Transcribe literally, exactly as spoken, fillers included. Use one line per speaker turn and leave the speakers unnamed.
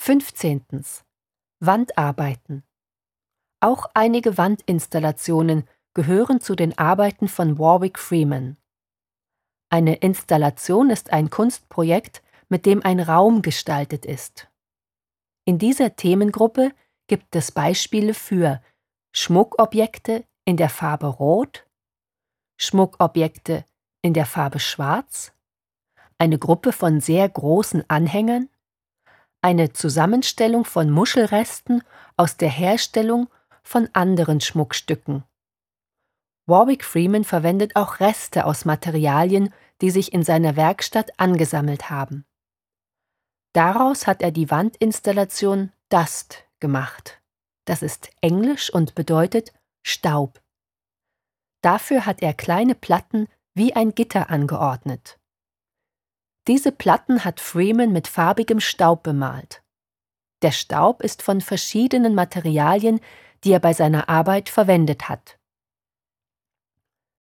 Fünfzehntens. Wandarbeiten. Auch einige Wandinstallationen gehören zu den Arbeiten von Warwick Freeman. Eine Installation ist ein Kunstprojekt, mit dem ein Raum gestaltet ist. In dieser Themengruppe gibt es Beispiele für Schmuckobjekte in der Farbe Rot, Schmuckobjekte in der Farbe Schwarz, eine Gruppe von sehr großen Anhängern, eine Zusammenstellung von Muschelresten aus der Herstellung von anderen Schmuckstücken. Warwick Freeman verwendet auch Reste aus Materialien, die sich in seiner Werkstatt angesammelt haben. Daraus hat er die Wandinstallation Dust gemacht. Das ist Englisch und bedeutet Staub. Dafür hat er kleine Platten wie ein Gitter angeordnet. Diese Platten hat Freeman mit farbigem Staub bemalt. Der Staub ist von verschiedenen Materialien, die er bei seiner Arbeit verwendet hat.